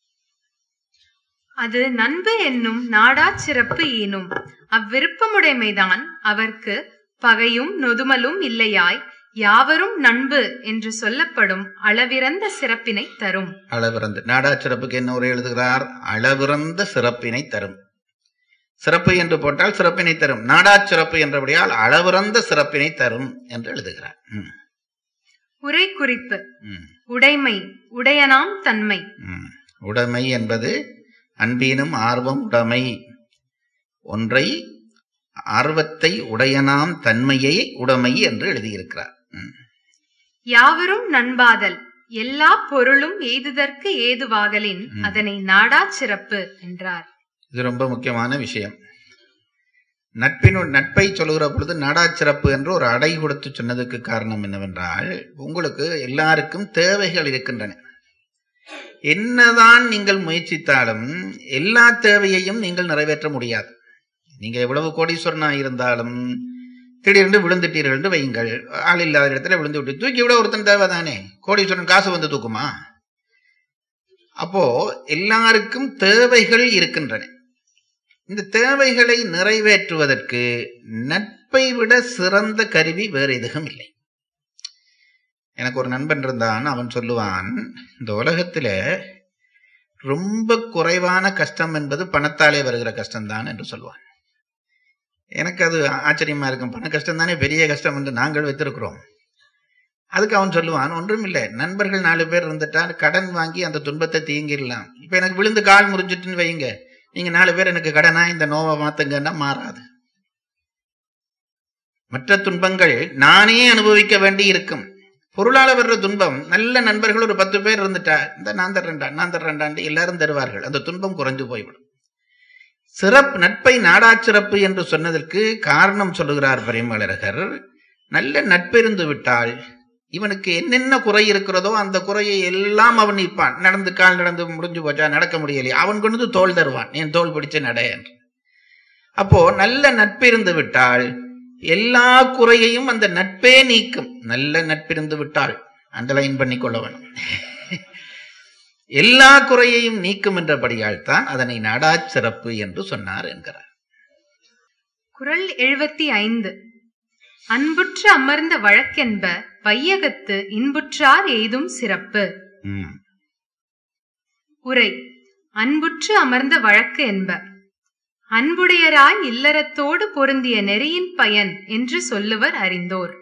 அது நண்பு என்னும் நாடா சிறப்பு ஈனும் அவ்விருப்பமுடைமைதான் அவர்க்கு பகையும் நொதுமலும் இல்லையாய் யாவரும் நண்பு என்று சொல்லப்படும் அளவிறந்த சிறப்பினை தரும். அளவிறந்த நாடா சிறப்புக்கு என்ன உரை எழுதுகிறார்? அளவிறந்த சிறப்பினை தரும். சிறப்பு என்று போட்டால் சிறப்பினை தரும். நாடா சிறப்பு என்றபடியால் அளவிறந்த சிறப்பினை தரும் என்று எழுதுகிறார். உரை குறிப்பு. உடைமை உடையனாம் தன்மை. உடைமை என்பது அன்பினும் ஆர்வம் உடைமை. ஒன்றை ஆர்வத்தை உடையனாம் தன்மையை உடைமை என்று எழுதியிருக்கிறார். யாவரும் நண்பாதல் எல்லா பொருளும் எய்துதற்கு ஏதுவாகலின் அதனை நாடா சிறப்பு என்றார். இது ரொம்ப முக்கியமான விஷயம். நட்பின் நட்பை சொல்லுகிற பொழுது நாடா சிறப்பு என்று ஒரு அடை கொடுத்து சொன்னதுக்கு காரணம் என்னவென்றால், உங்களுக்கு எல்லாருக்கும் தேவைகள் இருக்கின்றன. என்னதான் நீங்கள் முயற்சித்தாலும் எல்லா தேவையையும் நீங்கள் நிறைவேற்ற முடியாது. நீங்க எவ்வளவு கோடீஸ்வரனா இருந்தாலும் திடீரென்று விழுந்துட்டீர்கள் என்று வையுங்கள். ஆள் இல்லாத இடத்துல விழுந்து விட்டு தூக்கி விட ஒருத்தன் தேவை தானே. கோடீஸ்வரன் காசு வந்து தூக்குமா? அப்போ எல்லாருக்கும் தேவைகள் இருக்கின்றன. இந்த தேவைகளை நிறைவேற்றுவதற்கு நட்பை விட சிறந்த கருவி வேறு எதுவும் இல்லை. எனக்கு ஒரு நண்பன் இருந்தான். அவன் சொல்லுவான், இந்த உலகத்துல ரொம்ப குறைவான கஷ்டம் என்பது பணத்தாலே வருகிற கஷ்டம்தான் என்று சொல்லுவான். எனக்கு அது ஆச்சரியமா இருக்கும். பண கஷ்டம் தானே பெரிய கஷ்டம் என்று நாங்கள் வைத்திருக்கிறோம். அதுக்கு அவன் சொல்லுவான், ஒன்றும் இல்லை, நண்பர்கள் நாலு பேர் இருந்துட்டா கடன் வாங்கி அந்த துன்பத்தை தீங்கிடலாம். இப்ப எனக்கு விழுந்து கால் முறிஞ்சிட்டுன்னு வைங்க, நீங்க நாலு பேர் எனக்கு கடனா இந்த நோவை மாத்துங்கன்னா மாறாது. மற்ற துன்பங்கள் நானே அனுபவிக்க வேண்டி இருக்கும். பொருளால வர்ற துன்பம், நல்ல நண்பர்கள் ஒரு பத்து பேர் இருந்துட்டா இந்த நான் தர்றேன்டா நான் தர்றேன்டாண்டு எல்லாரும் தருவார்கள். அந்த துன்பம் குறைஞ்சு போய்விடும். சிறப்பு நட்பை நாடா சிறப்பு என்று சொன்னதற்கு காரணம் சொல்லுகிறார் பரிமளகர். நல்ல நட்பிருந்து விட்டால் இவனுக்கு என்னென்ன குறை இருக்கிறதோ அந்த குறையை எல்லாம் அவன் நிற்பான். நடந்து கால் நடந்து முடிஞ்சு போச்சா, நடக்க முடியலையே, அவன் கொண்டு தோல் தருவான், என் தோல் பிடிச்ச நட என்று. அப்போ நல்ல நட்பிருந்து விட்டால் எல்லா குறையையும் அந்த நட்பே நீக்கும். நல்ல நட்பிருந்து விட்டால் அண்டர்லைன் பண்ணி கொள்ள வேணும். எல்லா குறையையும் நீக்கும் என்றபடியால் தான் அதனை நாடா சிறப்பு என்று சொன்னார் என்கிறார். குறள் எழுபத்தி ஐந்து. அன்புற்று அமர்ந்த வழக்கென்ப வையகத்து இன்புற்றார் எய்தும் சிறப்பு. உரை. அன்புற்று அமர்ந்த வழக்கு என்ப. அன்புடையராய் இல்லறத்தோடு பொருந்திய நெறியின் பயன் என்று சொல்லுவர் அறிந்தோர்.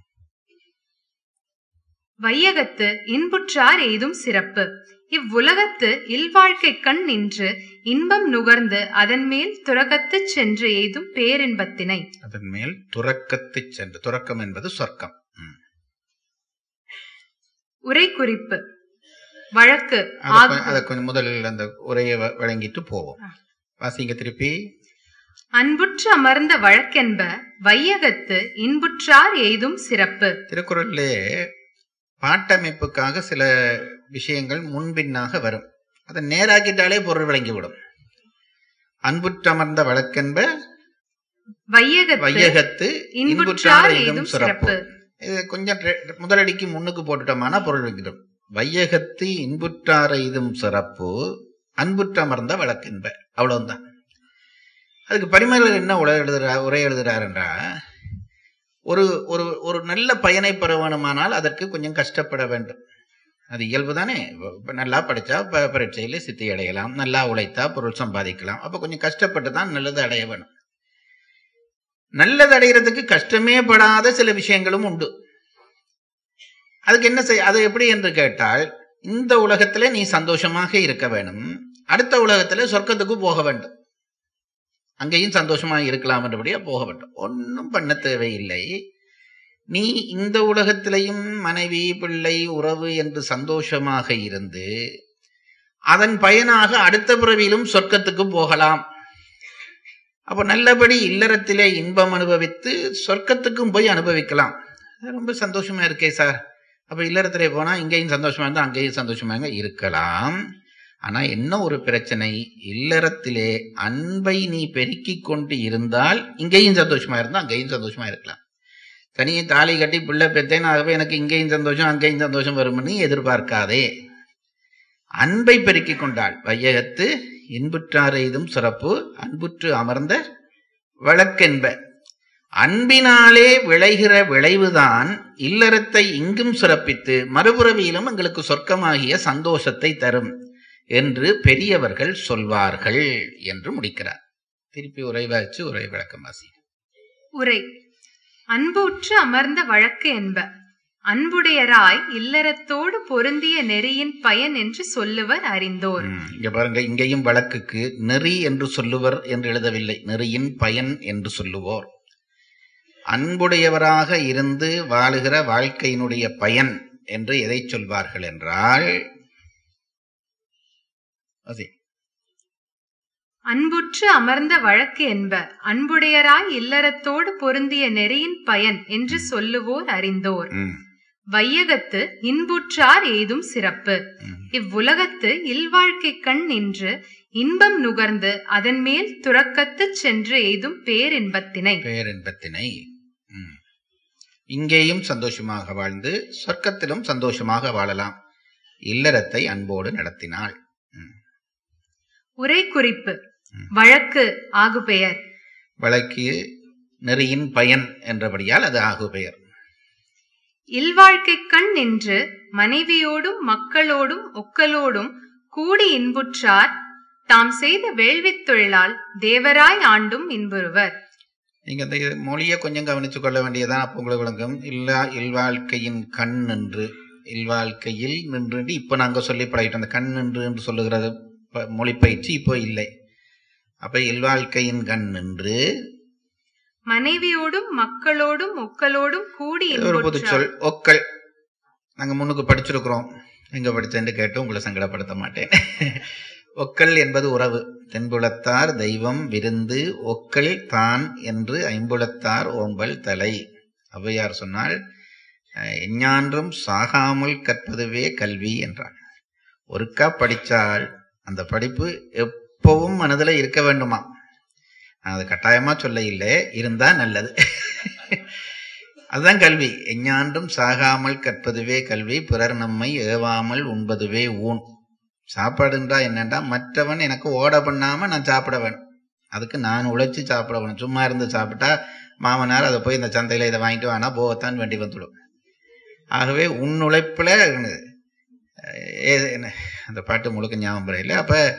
வையகத்து இன்புற்றார் எய்தும் சிறப்பு. இவ்வுலகத்து இல்வாழ்க்கை கண் நின்று இன்பம் நுகர்ந்து அதன் மேல் துறக்கத்துச் சென்று எய்தும் பேரின்பத்தினை. அதன் மேல் துறக்கத்து சென்று, துறக்கம் என்பது சொர்க்கம். உரை குறிப்பு வழக்கு. அதை கொஞ்சம் முதலில் அந்த உரையை வழங்கிட்டு போவோம். வாசிங்க திருப்பி. அன்புற்று அமர்ந்த வழக்கென்ப வையகத்து இன்புற்றார் எய்தும் சிறப்பு. திருக்குறளிலே பாட்டமைப்புக்காக சில விஷயங்கள் முன்பின்னாக வரும். அதை நேராக்கிட்டாலே பொருள் விளங்கிவிடும். அன்புற்றமர்ந்த வழக்கென்ப வையகத்து இன்புற்றார் எய்தும் சிறப்பு. இது கொஞ்சம் முதலடிக்கு முன்னுக்கு போட்டுட்டோம்னா பொருள் விளங்கிடும். வையகத்து இன்புற்றார் எய்தும் சிறப்பு அன்புற்றமர்ந்த வழக்கென்ப. அவ்வளவுதான். அதுக்கு பரிமேலர் என்ன உரை எழுதுறா உரை எழுதுறார் என்றா, ஒரு ஒரு ஒரு நல்ல பயனை பெற வேணுமானால் அதற்கு கொஞ்சம் கஷ்டப்பட வேண்டும். அது இயல்பு தானே. நல்லா படிச்சா பரீட்சையில சித்தி அடையலாம், நல்லா உழைத்தா பொருள் சம்பாதிக்கலாம். அப்ப கொஞ்சம் கஷ்டப்பட்டு தான் நல்லது அடைய வேணும். நல்லது அடைகிறதுக்கு கஷ்டமே படாத சில விஷயங்களும் உண்டு. அதுக்கு என்ன செய் அது எப்படி என்று கேட்டால், இந்த உலகத்துல நீ சந்தோஷமாக இருக்க வேணும், அடுத்த உலகத்துல சொர்க்கத்துக்கு போக வேண்டும், அங்கேயும் சந்தோஷமாக இருக்கலாம் என்றபடியா போக வேண்டும். ஒன்னும் பண்ண தேவையில்லை. நீ இந்த உலகத்திலையும் மனைவி பிள்ளை உறவு என்று சந்தோஷமாக இருந்து அதன் பயனாக அடுத்த பிறவியிலும் சொர்க்கத்துக்கு போகலாம். அப்ப நல்லபடி இல்லறத்திலே இன்பம் அனுபவித்து சொர்க்கத்துக்கும் போய் அனுபவிக்கலாம். ரொம்ப சந்தோஷமா இருக்கே சார். அப்ப இல்லறத்திலே போனா இங்கேயும் சந்தோஷமா இருந்தா அங்கேயும் சந்தோஷமாக இருக்கலாம். ஆனா என்ன ஒரு பிரச்சனை, இல்லறத்திலே அன்பை நீ பெருக்கிக் கொண்டு இருந்தால் இங்கேயும் சந்தோஷமா இருந்தா அங்கேயும் சந்தோஷமா இருக்கலாம். தனியை தாலி கட்டி பிள்ளை பெற்றேன், ஆகவே எனக்கு இங்கேயும் சந்தோஷம் அங்கேயும் சந்தோஷம் வரும்னு எதிர்பார்க்காதே. அன்பை பெருக்கிக் கொண்டாள். வையகத்து இன்புற்றார் எய்தும் சிறப்பு அன்புற்று அமர்ந்த வழக்கென்ப. அன்பினாலே விளைகிற விளைவுதான் இல்லறத்தை இங்கும் சிறப்பித்து மறுபுறவியிலும் எங்களுக்கு சொர்க்கமாகிய சந்தோஷத்தை தரும் என்று பெரியவர்கள் சொல்வார்கள் என்று முடிக்கிறார். திருப்பி உரை வாய்ச்சு உரை விளக்கம் வாசி. உரை. அன்புற்று அமர்ந்த வழக்கு என்ப அன்புடையராய் இல்லறத்தோடு பொருந்திய நெறியின் பயன் என்று சொல்லுவர் அறிந்தோர். இங்க பாருங்க, இங்கேயும் வழக்குக்கு நெறி என்று சொல்லுவர் என்று எழுதவில்லை, நெறியின் பயன் என்று சொல்லுவோர். அன்புடையவராக இருந்து வாழுகிற வாழ்க்கையினுடைய பயன் என்று எதை சொல்வார்கள் என்றால், அன்புற்று அமர்ந்த வழக்கு என்ப அன்புடையராய் இல்லறத்தோடு பொருந்திய நெறியின் பயன் என்று சொல்லுவோர் அறிந்தோர். வையகத்து இன்புற்றார் எய்தும் சிறப்பு. இவ்வுலகத்து இல்வாழ்க்கை கண் நின்று இன்பம் நுகர்ந்து அதன் மேல் துறக்கத்து சென்று எய்தும் பேரின்பத்தினை. பேரின்பத்தினை இங்கேயும் சந்தோஷமாக வாழ்ந்து சொர்க்கத்திலும் சந்தோஷமாக வாழலாம், இல்லறத்தை அன்போடு நடத்தினாள். உரை குறிப்பு. வழக்கு ஆகுபெயர். வழக்கு நெறியின் பயன் என்றபடியால் அது ஆகுபெயர். இல்வாழ்க்கை கண் நின்று மனைவியோடும் மக்களோடும் ஒக்கலோடும் கூடி இன்புற்றார் தாம் செய்த வேள்வித் தொழிலால் தேவராய் ஆண்டும் இன்புறுவர். நீங்க இந்த மொழியை கொஞ்சம் கவனிச்சு கொள்ள வேண்டியதான். அப்போ உங்களுக்கு விளங்கும். இல்லா இல்வாழ்க்கையின் கண் நின்று, இல்வாழ்க்கையில் நின்று இப்ப நாங்க சொல்லி பழகிட்டோம். அந்த கண் நின்று என்று சொல்லுகிறது மொழி பயிற்சி இப்போ இல்லை. அப்ப இல்வாழ்க்கையின் கண் நின்று மனைவியோடும் மக்களோடும் ஒக்கலோடும் கூடி. ஒரு பொது சொல் ஒக்கல். நாங்க முன்னுக்கு படிச்சிருக்கிறோம், எங்க படிச்சேன்னு கேட்டு உங்களை சங்கடப்படுத்த மாட்டேன். ஒக்கல் என்பது உறவு. தென்புலத்தார் தெய்வம் விருந்து ஒக்கல் தான் என்று ஐம்புலத்தார் ஓம்பல் தலை. ஔவையார் சொன்னால், எஞ்ஞான்றும் சாகாமல் கற்பதுவே கல்வி என்றார். ஒருக்கா படிச்சால் அந்த படிப்பு எப்பவும் மனதில் இருக்க வேண்டுமா? அது கட்டாயமா சொல்ல இல்லை, இருந்தா நல்லது. அதுதான் கல்வி. எஞ்ஞான்றும் சாகாமல் கற்பதுவே கல்வி, பிறர் நம்மை ஏவாமல் உண்பதுவே ஊன். சாப்பாடுன்றா என்னண்டா, மற்றவன் எனக்கு ஓட பண்ணாம நான் சாப்பிட வேணும், அதுக்கு நான் உழைச்சி சாப்பிட வேணும். சும்மா இருந்து சாப்பிட்டா மாமனார் அதை போய் இந்த சந்தையில இதை வாங்கிட்டு வானா போகத்தான் வேண்டி வந்துடும். ஆகவே உன் உழைப்புல அந்த பாட்டு முழுக்க ஞாபகம் இல்லை. அப்ப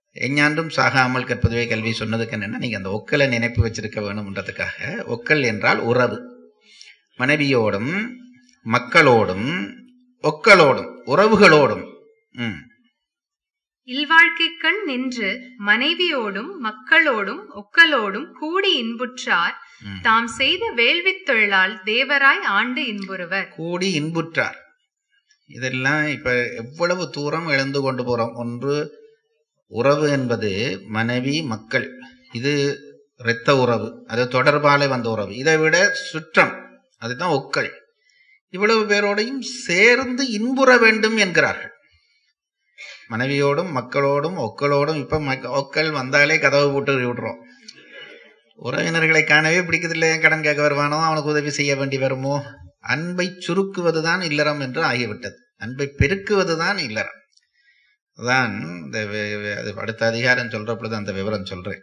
எஞ்ஞான்றும் சாகாமல் கற்பதுவே கல்வி சொன்னதுக்கு என்னன்னா, நீங்க அந்த ஒக்கலை நினைப்பு வச்சிருக்க வேணும்ன்றதுக்காக. ஒக்கல் என்றால் உறவு. மனைவியோடும் மக்களோடும் ஒக்களோடும் உறவுகளோடும். ம் இல்வாழ்க்கைக்கண் நின்று மனைவியோடும் மக்களோடும் ஒக்கலோடும் கூடி இன்புற்றார் தாம் செய்த வேள்வித் தொழிலால் தேவராய் ஆண்டு இன்புறுவர். கூடி இன்புற்றார். இதெல்லாம் இப்ப எவ்வளவு தூரம் எழுந்து கொண்டு போறோம். ஒன்று உறவு என்பது மனைவி மக்கள், இது இரத்த உறவு, அது தொடர்பாலே வந்த உறவு. இதை விட சுற்றம், அதுதான் ஒக்கள். இவ்வளவு பேரோடையும் சேர்ந்து இன்புற வேண்டும் என்கிறார்கள். மனைவியோடும் மக்களோடும் ஒக்களோடும். இப்ப ஒக்கள் வந்தாலே கதவை போட்டு விடுறோம். உறவினர்களை காணவே பிடிக்கதில்லை. கடன் கேட்க வருவானோ, அவனுக்கு உதவி செய்ய வேண்டி வருமோ. அன்பை சுருக்குவதுதான் இல்லறம் என்று ஆகிவிட்டது. அன்பை பெருக்குவதுதான் இல்லறம். அதான் இந்த அடுத்த அதிகாரம் சொல்ற பொழுது அந்த விவரம் சொல்றேன்.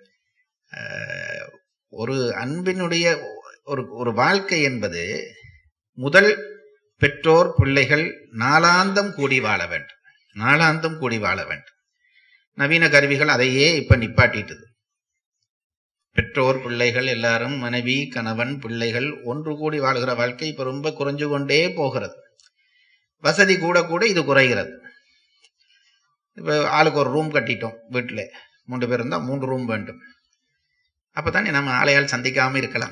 ஒரு அன்பினுடைய ஒரு ஒரு வாழ்க்கை என்பது முதல் பெற்றோர் பிள்ளைகள் நாளாந்தம் கூடி வாழ வேண்டும். நாளாந்தம் கூடி வாழ வேண்டும். நவீன கருவிகள் அதையே இப்ப நிப்பாட்டிட்டது. பெற்றோர் பிள்ளைகள் எல்லாரும் மனைவி கணவன் பிள்ளைகள் ஒன்று கூடி வாழ்கிற வாழ்க்கை இப்ப ரொம்ப குறைஞ்சு கொண்டே போகிறது. வசதி கூட கூட இது குறைகிறது. இப்ப ஆளுக்கு ஒரு ரூம் கட்டிட்டோம். வீட்டுல மூன்று பேர் இருந்தா மூன்று ரூம் வேண்டும். அப்பதானே நம்ம ஆளையால் சந்திக்காம இருக்கலாம்.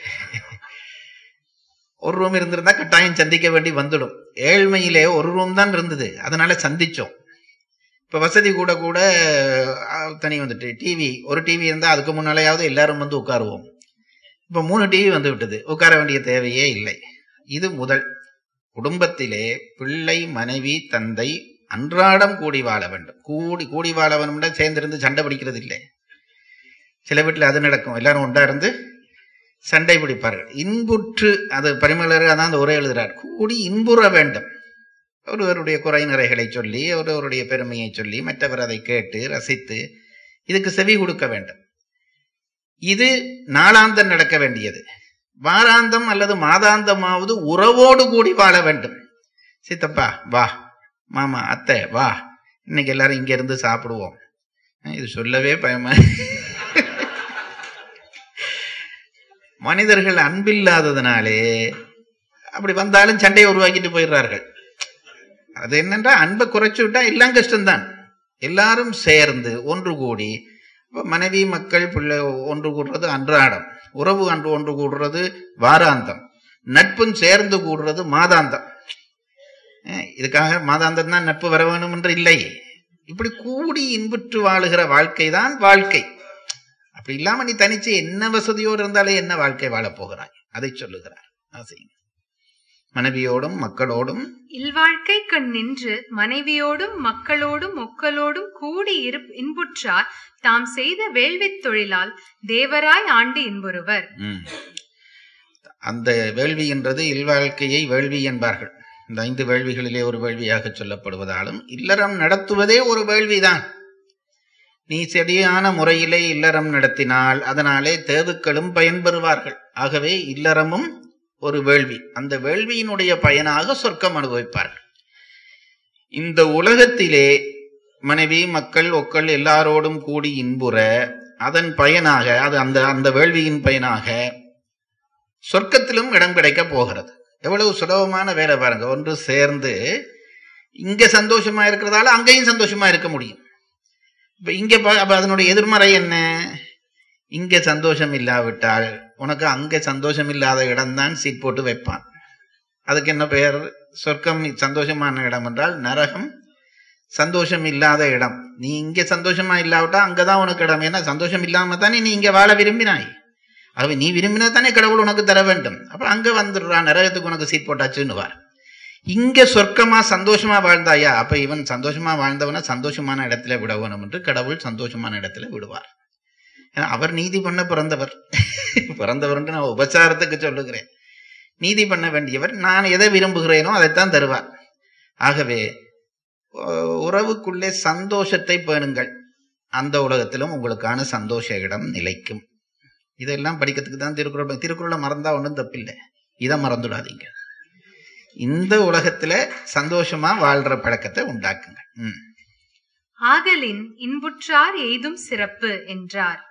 ஒரு ரூம் இருந்திருந்தா கட்டாயம் சந்திக்க வேண்டி வந்துடும். ஏழ்மையிலே ஒரு ரூம் தான் இருந்தது, அதனால சந்திச்சோம். இப்ப வசதி கூட கூட தனி வந்துட்டு டிவி, ஒரு டிவி இருந்தா அதுக்கு முன்னாலேயாவது எல்லாரும் வந்து உட்காருவோம். இப்ப மூணு டிவி வந்து விட்டது, உட்கார வேண்டிய தேவையே இல்லை. இது முதல். குடும்பத்திலே பிள்ளை மனைவி தந்தை அன்றாடம் கூடி வாழ வேண்டும். கூடி கூடி வாழ வேணும்னா சேர்ந்திருந்து சண்டை பிடிக்கிறது இல்லை. சில வீட்டுல அது நடக்கும். எல்லாரும் ஒன்றா இருந்து சண்டை பிடிப்பார்கள். இன்புற்று, அது பரிமளர் அதான் அந்த உரை எழுதுறார். கூடி இன்புற வேண்டும். ஒருவருடைய குறை நிறைகளை சொல்லி ஒருவருடைய பெருமையை சொல்லி மற்றவர் அதை கேட்டு ரசித்து இதுக்கு செவி கொடுக்க வேண்டும். இது நாளாந்தம் நடக்க வேண்டியது. வாராந்தம் அல்லது மாதாந்தமாவது உறவோடு கூடி வாழ வேண்டும். சித்தப்பா வா, மாமா அத்தை வா, இன்னைக்கு எல்லாரும் இங்க இருந்து சாப்பிடுவோம். இது சொல்லவே பயமா. மனிதர்கள் அன்பில்லாததுனாலே அப்படி வந்தாலும் சண்டையை உருவாக்கிட்டு போயிடுறார்கள். அது என்னன்றா, அன்பை குறைச்சு விட்டா எல்லாம் கஷ்டம்தான். எல்லாரும் சேர்ந்து ஒன்று கூடி மனைவி மக்கள் பிள்ளை ஒன்று கூடுறது அன்றாடம், உறவு அன்று ஒன்று கூடுறது வாராந்தம், நட்பும் சேர்ந்து கூடுறது மாதாந்தம். இதுக்காக மாதாந்தம் தான் நட்பு வர வேணும் என்று இல்லை. இப்படி கூடி இன்புற்று வாழுகிற வாழ்க்கை தான் வாழ்க்கை. அப்படி இல்லாம நீ தனிச்சு என்ன வசதியோடு இருந்தாலே என்ன வாழ்க்கை வாழப் போகிறாய், அதை சொல்லுகிறார். மனைவியோடும் மக்களோடும் இல்வாழ்க்கை கண் நின்று மனைவியோடும் மக்களோடும் ஒக்கலோடும் கூடி இன்புற்றார் தாம் செய்த வேள்வித் தொழிலால் தேவராய் ஆண்டு இன்புறுவர். அந்த வேள்வி என்றது இல்வாழ்க்கையை வேள்வி என்பார்கள். இந்த ஐந்து வேள்விகளிலே ஒரு வேள்வியாக சொல்லப்படுவதாலும் இல்லறம் நடத்துவதே ஒரு வேள்விதான். நீ சரியான முறையிலே இல்லறம் நடத்தினால் அதனாலே தேவுக்களும் பயன்பெறுவார்கள். ஆகவே இல்லறமும் ஒரு வேள்வி. அந்த வேள்வியினுடைய பயனாக சொர்க்கம் அனுபவிப்பார்கள். இந்த உலகத்திலே மனைவி மக்கள் ஒக்கள் எல்லாரோடும் கூடி இன்புற அதன் பயனாக, அது அந்த அந்த வேள்வியின் பயனாக சொர்க்கத்திலும் இடம் கிடைக்க போகிறது. எவ்வளவு சுலபமான வேலை பாருங்க. ஒன்று சேர்ந்து இங்க சந்தோஷமா இருக்கிறதால அங்கேயும் சந்தோஷமா இருக்க முடியும். இப்ப இங்க அப்ப அதனுடைய எதிர்மறை என்ன? இங்க சந்தோஷம் இல்லாவிட்டால் உனக்கு அங்க சந்தோஷம் இல்லாத இடம்தான் சீட் போட்டு வைப்பான். அதுக்கு என்ன பெயர்? சொர்க்கம் சந்தோஷமான இடம் என்றால் நரகம் சந்தோஷம் இல்லாத இடம். நீ இங்க சந்தோஷமா இல்லாவிட்டா அங்கதான் உனக்கு இடம். ஏன்னா சந்தோஷம் இல்லாம தானே நீ இங்க வாழ விரும்பினாய். ஆகவே நீ விரும்பினா தானே கடவுள் உனக்கு தர வேண்டும். அப்ப அங்க வந்துடுறான், நரகத்துக்கு உனக்கு சீட் போட்டாச்சுன்னுவார். இங்க சொர்க்கமா சந்தோஷமா வாழ்ந்தாயா, அப்ப இவன் சந்தோஷமா வாழ்ந்தவன சந்தோஷமான இடத்துல விட வேணும் என்று கடவுள் சந்தோஷமான இடத்துல விடுவார். ஏன்னா அவர் நீதி பண்ண பிறந்தவர். பிறந்தவர் என்று நான் உபச்சாரத்துக்கு சொல்லுகிறேன். நீதி பண்ண வேண்டியவர். நான் எதை விரும்புகிறேனோ அதைத்தான் தருவார். ஆகவே உறவுக்குள்ளே சந்தோஷத்தை பேணுங்கள். அந்த உலகத்திலும் உங்களுக்கான சந்தோஷ இடம் நிலைக்கும். இதெல்லாம் படிக்கிறதுக்கு தான் திருக்குறள். திருக்குறளை மறந்தா ஒன்றும் தப்பில்லை. இதை மறந்துடாதீங்க. இந்த உலகத்துல சந்தோஷமா வாழ்ற பழக்கத்தை உண்டாக்குங்க. உம் ஆகலின் இன்புற்றார் எய்தும் சிறப்பு என்றார்.